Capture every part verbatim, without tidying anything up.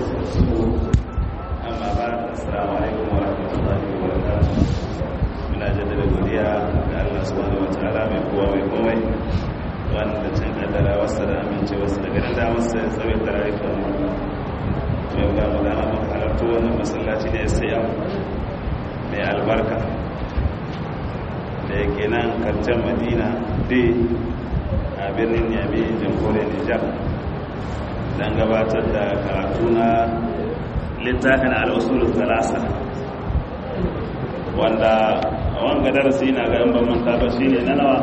amma ba assalamu alaikum wa rahmatullahi wa barakatuh. Muna jaddada godiya ga Allah subhanahu wa ta'ala mai kowa mai komai wanda cin kaddara wasu da amince wasu da ganin da wasu ya tsawai da rayuwar mu. Mai ga magana mun halarta wannan masallaci da ya saya mai albarka da yake nan karcen Madina dai a birnin Niamey jamhuriyar Nijar don gabatar da karatu na littafin al'usulun talasa wanda a wanga darasi na ga yamba manta ba shi ne na nawa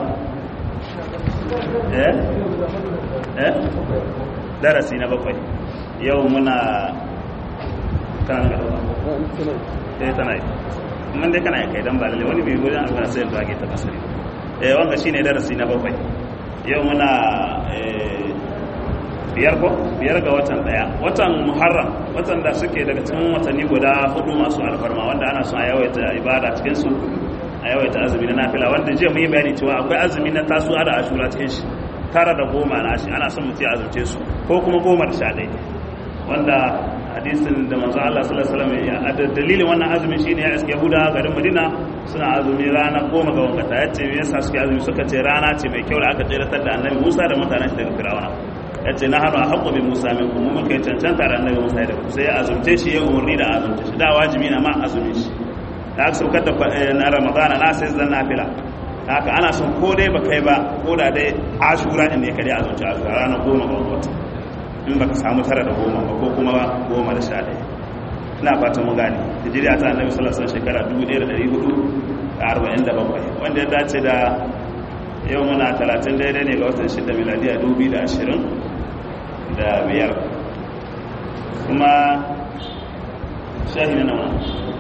eh eh darasi na bakwai yau muna kan ga eh tana yi mun dai kana kai dan ba lalle wani bai gudan Allah sai ya bage ta basari eh wanga shine darasi na bakwai yau muna eh biyar ko biyar ga watan daya watan muharram watan da suke daga cikin watanni guda hudu masu alfarma wanda ana son a yawaita ibada cikin su a yawaita azumi na nafila wanda jiya mun yi bayani cewa akwai azumi na tasu'a da ashura cikin shi tara da goma na shi ana son mutum ya azumce su ko kuma goma da sha ɗaya wanda hadisin da manzo Allah sallallahu alaihi wasallam ya dalilin wannan azumi shine ya iske Yahuda garin Madina suna azumi rana goma ga wangata yace me yasa suke azumi suka ce rana ce mai kyau da aka tsiratar da Annabi Musa da mutanen shi daga Fir'auna ya ce na haru a haƙo bin musa min kuma muka yi cancanta da annabi musa da sai ya azumce shi ya umarni da azumce shi da wajibi na ma azumi shi da aka saukar da na ramadana na sai zan nafila da haka ana son ko dai ba kai ba ko da dai ashura in ne ka dai azumce ashura ranar goma ga wata in baka samu tara da goma ba ko kuma goma da sha ɗaya ina fatan mu gane hijiriya ta annabi sallallahu alaihi wasallam shekara dubu ɗaya da ɗari hudu da arba'in da bakwai wanda ya dace da yau muna talatin daidai ne ga watan shida miladiya dubu da ashirin da biyar kuma shahi na nawa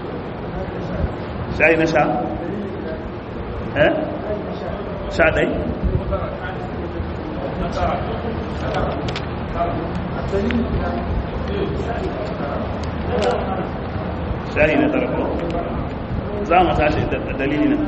shahi na sha eh sha ɗai shahi na tarko za mu tashi da dalili na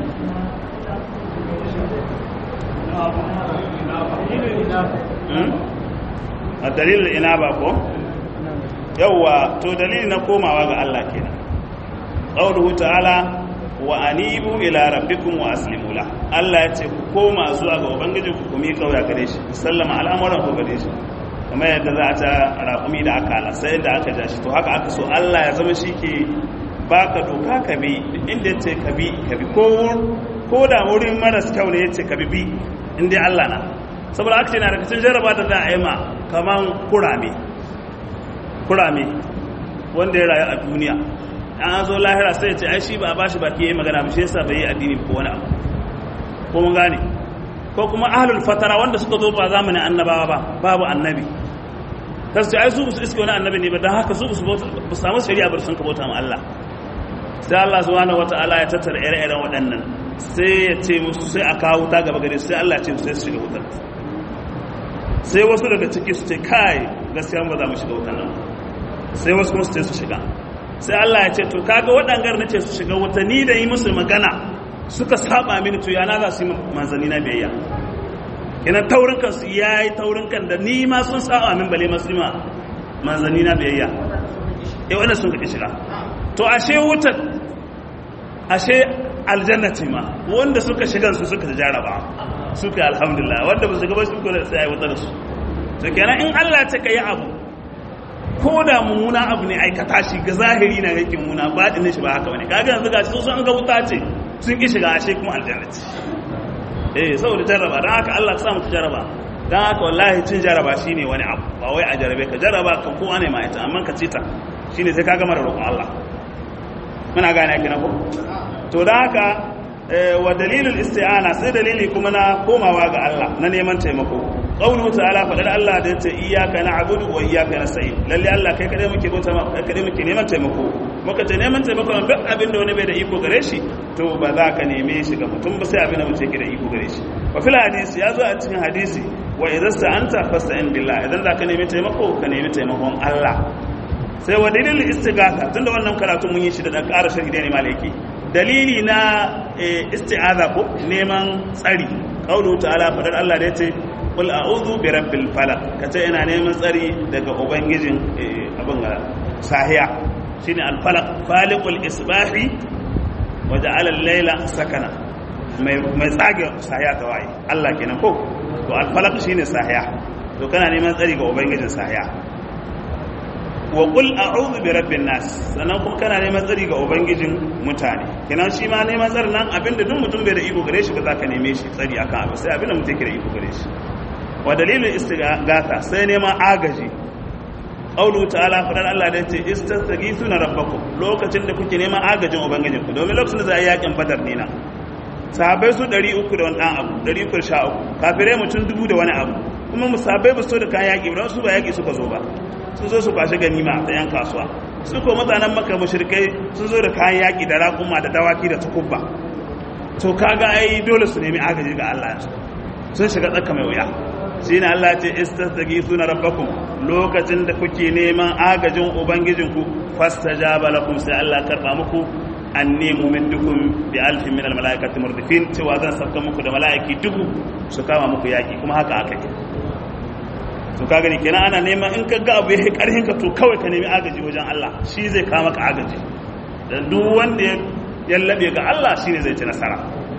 a dalilin ina ba ko yawwa to dalili na komawa ga Allah kenan qauluhu ta'ala wa anibu ila rabbikum wa aslimu la Allah yace ku koma zuwa ga ubangiji ku kuma kauya gare shi sallama al'amuran ku gare shi kamar yadda za a ta raƙumi da akala sai da aka ja shi to haka aka so Allah ya zama shi ke baka doka ka bi inda yace ka bi ka bi ko ko da wurin maras kyau ne yace ka bi bi inda Allah na saboda aka ce na daga cikin jarraba da za a yi ma kaman kurame kurame wanda ya rayu a duniya an zo lahira sai ya ce ai shi ba a bashi baki yayi magana ba shi yasa bai yi addini ko wani abu ko mun gane ko kuma ahlul fatara wanda suka zo ba zamanin annabawa ba babu annabi ta ce ai su su iske wani annabi ne ba don haka su su samu shari'a bar sun kabota ma Allah sai Allah subhanahu wataala ya tattara ire-iren waɗannan sai ya ce musu sai a kawo ta gaba gare sai Allah ya ce sai su shiga wutar sai wasu daga ciki su ce kai gaskiya ba za mu shiga wutar nan sai wasu kuma su ce su shiga sai Allah ya ce to kaga waɗangar nace su shiga wuta ni da yi musu magana suka saba mini to yana za su yi manzanni na biyayya kenan taurin kan su yayi taurin kan da ni ma sun saba min bale masu ma manzanni na biyayya eh wannan sun kake shiga to ashe wutar ashe aljanna ce ma wanda suka shigan su suka jaraba suka alhamdulillah wanda ba su gaba su kula sai ayi wutar su to kenan in Allah ta kai abu ko da mummuna abu ne aikata shi ga zahiri na yake mummuna ba din shi ba haka bane kaga yanzu gashi sun ga wuta ce sun ki shiga ashe kuma aljanna ce eh saboda jaraba dan haka Allah ya sa mu jaraba dan haka wallahi cin jaraba shine wani abu ba wai a jarabe ka jaraba kan ko ane ma ita amma ka ci ta shine sai ka gama da roƙon Allah muna gane kina ko to dan haka wa dalilul isti'ana sai dalili kuma na komawa ga Allah na neman taimako qawlu ta'ala fadar Allah da yace iyyaka na'budu wa iyyaka nasta'in lalle Allah kai kadai muke bauta ma kai kadai muke neman taimako muka ce neman taimako duk abin da wani bai da iko gare shi to ba za ka neme shi ga mutum ba sai abin da mutum yake da iko gare shi wa fil hadisi ya zo a cikin hadisi wa idza sa'anta fasta'in billah idan za ka nemi taimako ka nemi taimakon Allah sai wa dalilul istighatha tunda wannan karatu mun yi shi da dan ƙara sharhi ne malaki dalili na isti'aza ko neman tsari qawlu ta'ala fadar Allah da yace qul a'udhu bi rabbil falaq kace ina neman tsari daga ubangijin abin ga sahiya shine al falaq faliqul isbahi wa ja'ala al-layla sakana mai mai tsage sahiya ta waye Allah kenan ko to al falaq shine sahiya to kana neman tsari ga ubangijin sahiya wa qul a'udhu bi rabbin nas sannan kuma kana neman tsari ga ubangijin mutane kenan shi ma neman tsari nan abinda duk mutum bai da iko gare shi ba za ka neme shi tsari akan abu sai abinda mutum yake da iko gare shi wa dalilin istighatha sai neman agaji qawlu ta'ala fadar Allah da yace istastaghithuna rabbakum lokacin da kuke neman agajin ubangijin ku domin lokacin da za a yi yakin badar ne na sahabbai su ɗari uku da wani ɗan abu ɗari uku da sha uku kafirai mutum dubu da wani abu kuma musabai ba su da kayan yaƙi ba su ba yaƙi suka zo ba sun zo su kwashe ganima ta yan kasuwa su ko mutanen maka mushrikai sun zo da kayan yaƙi da raƙuma da dawaki da tukubba to kaga ai dole su nemi agaji ga Allah sun shiga tsaka mai wuya shine Allah ce istastaghithuna rabbakum lokacin da kuke neman agajin ubangijinku fastajaba lakum sai Allah karba muku anni mumindukum bi alfin min almalaikati murdifin cewa zan saka muku da malaiki dubu su kama muku yaki kuma haka aka yi to ka gani kenan ana neman in ka ga abu yayi karhin ka to kawai ka nemi agaji wajen Allah shi zai kawo maka agaji dan duk wanda ya yallabe ga Allah shine zai ci nasara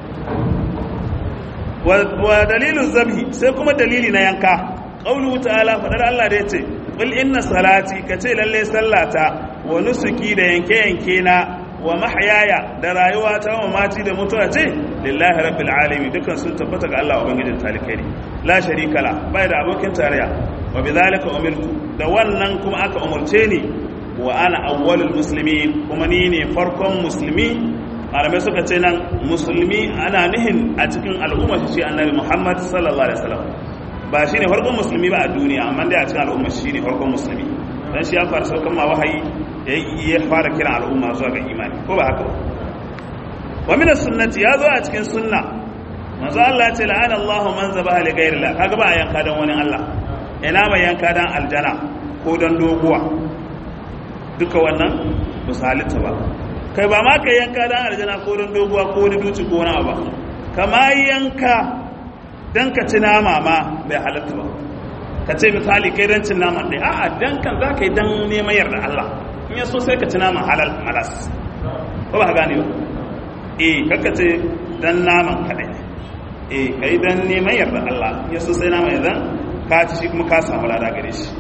wa, wa dalilu zabhi sai kuma dalili na yanka qaulu ta'ala fadar Allah da yace qul inna salati kace lalle sallata wa nusuki da yanke yanke na wa mahyaya da rayuwa ta wa mati da mutuwa ce lillahi rabbil alamin dukan sun tabbata ga Allah ubangijin talikai ne la sharika la bai da abokin tarayya wa bidhalika umirtu da wannan kuma aka umurce ni wa ana awwalul muslimin kuma ni ne farkon musulmi malamai suka ce nan musulmi ana nihin a cikin al'umma shi annabi Muhammad sallallahu alaihi wasallam ba shine farkon musulmi ba a duniya amma dai a cikin al'umma shi ne farkon musulmi dan shi ya fara saukan ma wahayi ya fara kira al'umma zuwa ga imani ko ba haka wa min as-sunnati ya zo a cikin sunna manzo Allah ya ce la'ana Allahu man zabaha li ghayri Allah kaga ba yanka dan wani Allah ina mai yanka dan aljana ko dan doguwa duka wannan misalita ba kai ba ma kai yanka dan aljana ko dan doguwa ko wani duci ko wani abu kama yanka dan ka ci nama ma bai halatta ba ka ce misali kai dan cin naman dai a'a dan kan za ka yi dan neman yarda Allah in yaso sai ka ci naman halal malas ko ba ka gane ba eh kaka ce dan naman kadai eh kai dan neman yarda Allah in yaso sai naman idan ka ci shi kuma ka samu lada gare shi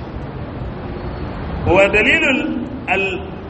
wa dalilul al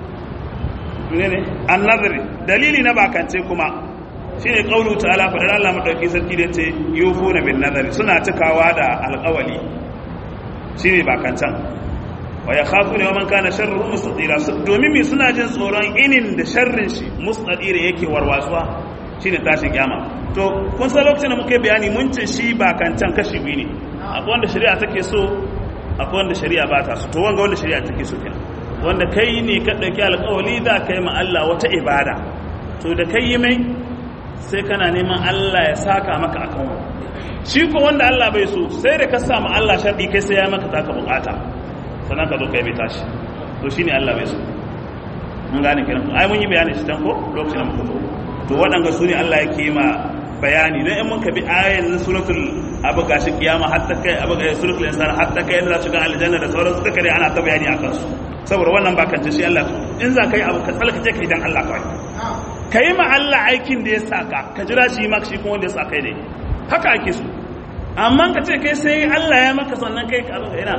ne an-nadri dalili na bakance kuma shine qaulu ta'ala fa Allah madauki sarki da yace yufuna bin nadri suna cikawa da alƙawali shine bakancan wa yakhafuna yawman kana sharruhu mustatira domin me suna jin tsoron inin da sharrin shi mustatira yake warwasuwa shine tashin kiyama to kun san lokacin da muke bayani mun ce shi bakancan kashi biyu ne akwai wanda shari'a take so akwai wanda shari'a ba ta so to wanga wanda shari'a take so kenan wanda kai ne ka dauki alƙawari da kai ma Allah wata ibada to da kai yi mai sai kana neman Allah ya saka maka akan wannan shi ko wanda Allah bai so sai da ka samu Allah sharɗi kai sai ya maka taka bukata sannan ka zo kai bai tashi to shine Allah bai so mun gane kenan ai mun yi bayani shi tan ko lokacin da muka zo to waɗanga su ne Allah yake ma bayani dan in mun ka bi ayan suratul abu gashi kiyama hatta kai abu ga suratul insan hatta kai inda shiga aljanna da sauran su kare ana ta bayani akan su saboda wannan ba kanta shi Allah in za ka yi abu ka tsalka kai dan Allah kawai kai ma Allah aikin da ya saka ka jira shi maka shi kuma wanda ya saka ne haka ake so amma ka ce kai sai Allah ya maka sannan kai ka zo ina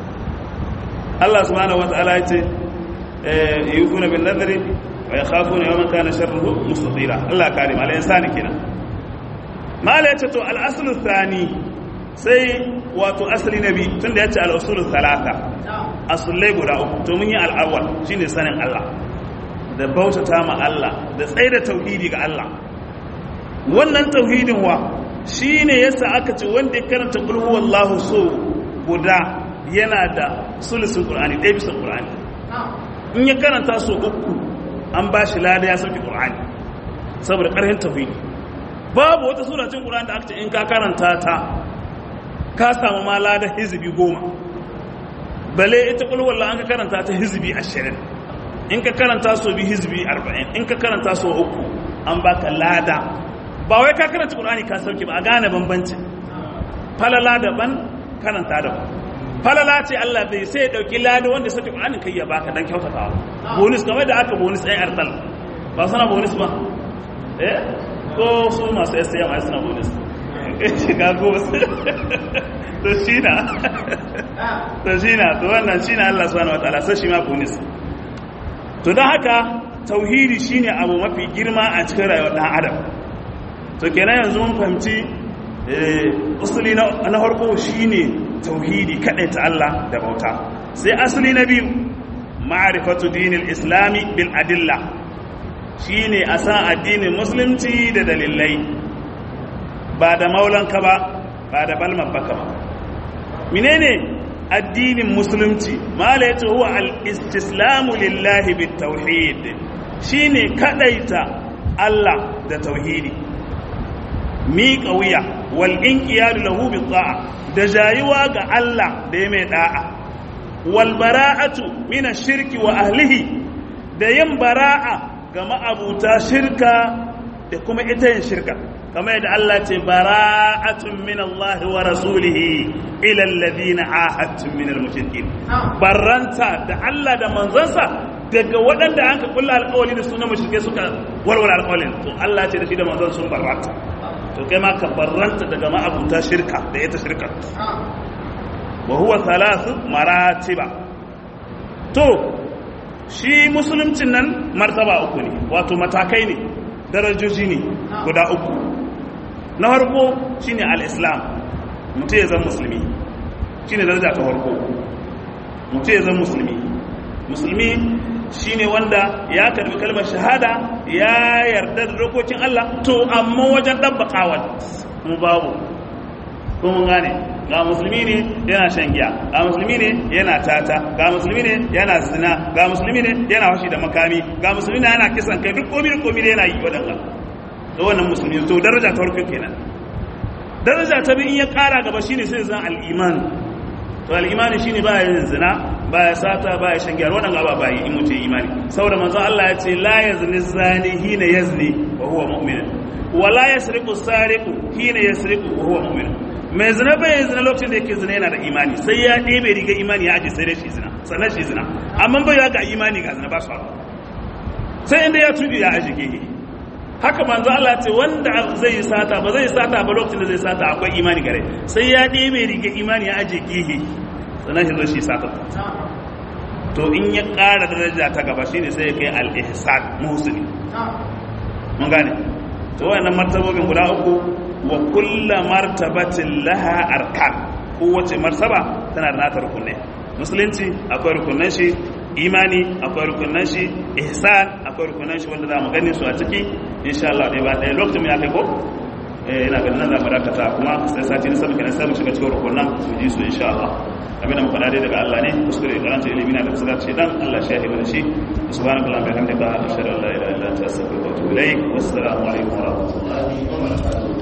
Allah subhanahu wataala ya ce eh yufuna bin nadri wa yakhafuna yawman kana sharruhu mustatira Allah karim al insani kenan mala yace to al aslu thani sai wato asli nabi tunda yace al usul thalatha asulai guda uku to mun yi al awwal shine sanin Allah da bautata ma Allah da tsaida tauhidi ga Allah wannan tauhidin wa shi ne yasa aka ce wanda ya karanta qul huwallahu so guda yana da sulusun qur'ani ɗaya bisa qur'ani in ya karanta so uku an ba shi lada ya sauke qur'ani saboda ƙarfin tauhidi babu wata sura cikin qur'ani da aka ce in ka karanta ta ka samu ma lada hizbi goma bale ita qul huwallahu an ka karanta ta hizbi ashirin in ka karanta so bi hizbi arba'in in ka karanta so uku an baka lada ba wai ka karanta Qur'ani ka sauke ba a gane bambanci falala daban karanta daban. Falala ce Allah bai sai ya dauki lada wanda sake Qur'anin kai ya baka dan kyautatawa bonus kamar da aka bonus ɗan artal ba sana bonus ba eh ko su masu S M I suna bonus shiga go to shi na to shi na to wannan shi na Allah subhanahu wataala sai shi ma bonus. To don haka tauhidi shine abu mafi girma a cikin rayuwar dan adam. To kenan yanzu mun fahimci usuli na farko shine tauhidi kadai ta Allah da bauta. Sai asali na biyu ma'rifatu dinil islami bil adilla shine a san addinin musulunci da dalilai ba da maulanka ba ba da balman baka ba. Menene addinin musulunci? mala yace huwa al-istislamu lillahi bit tauhid shine kadaita Allah da tauhidi, miƙa wuya wal inqiyadu lahu bit ta'a da jayuwa ga Allah da ya mai da'a, wal bara'atu min ash-shirki wa ahlihi da yin bara'a ga ma'abuta shirka da kuma ita yin shirka, kamar yadda Allah ce bara'atun min Allah wa rasulihi ila alladhina ahadtum min al-mushrikeen. Barranta da Allah da manzansa daga waɗanda an ka kulla alƙawari da sunan mushrike suka walwala alƙawarin, to Allah ce da shi da manzon sun barranta. To kai ma ka barranta daga ma'abuta shirka da ita shirka. Wa huwa thalathu maratiba. To shi musuluncin nan martaba uku ne, wato matakai ne, darajoji ne guda uku. Na farko shine al-islam, mutum ya zama musulmi, shine daraja ta farko. Mutum ya zama musulmi, musulmi shine wanda ya karbi kalmar shahada, ya yarda da dokokin Allah, to amma wajen dabbakawa mu babu. Ko mun gane, ga musulmi ne yana shan giya, ga musulmi ne yana tata, ga musulmi ne yana zina, ga musulmi ne yana fashi da makami, ga musulmi ne yana kisan kai, duk komai da komai yana yi wadanda. Da wannan musulmi to daraja ta farko kenan. Daraja ta biyu in ya kara gaba shine sai zan al-iman. To al-iman shine ba yin zina, ba ya sata, ba ya shan giya, wannan gaba ba yi in mutum imani. Saboda manzo Allah ya ce la yazni zani hina yazni wa huwa mu'min, wa la yasriqu sariqu hina yasriqu wa huwa mu'min. Mai zina bai zina lokacin da yake zina yana da imani, sai ya ɗebe riga imani ya aje sai dai shi zina, sannan shi zina. Amma bai ya ga imani ga zina ba su haɗu. Sai inda ya tubi ya aje gehe. Haka manzo Allah ce wanda zai yi sata ba zai sata ba lokacin da zai sata akwai imani gare, sai ya ɗebe riga imani ya aje gehe sannan shi zo shi sata. To in ya ƙara daraja ta gaba shine sai ya kai al-ihsan muhsini. Mun gane? To wannan martabobin guda uku wa kullu martabatin laha arkan, kowace martaba tana da nata rukunai. Musulunci akwai rukunan shi, imani akwai rukunan shi, ihsan akwai rukunan shi wanda za mu gani su a ciki insha Allah dai ba ɗaya lokacin ya kai ko eh ina ganin nan za mu dakata kuma sai sati na sama kenan sai mu shiga cikin rukunan mu ji su insha Allah. Abin da muka dade daga Allah ne, kuskure karanta ilimi na da tsara ce dan Allah shi ya hibar shi. Subhanallahi wa bihamdihi ashhadu an la ilaha illa anta astaghfiruka wa atubu ilaik. Wassalamu alaikum wa rahmatullahi wa barakatuh.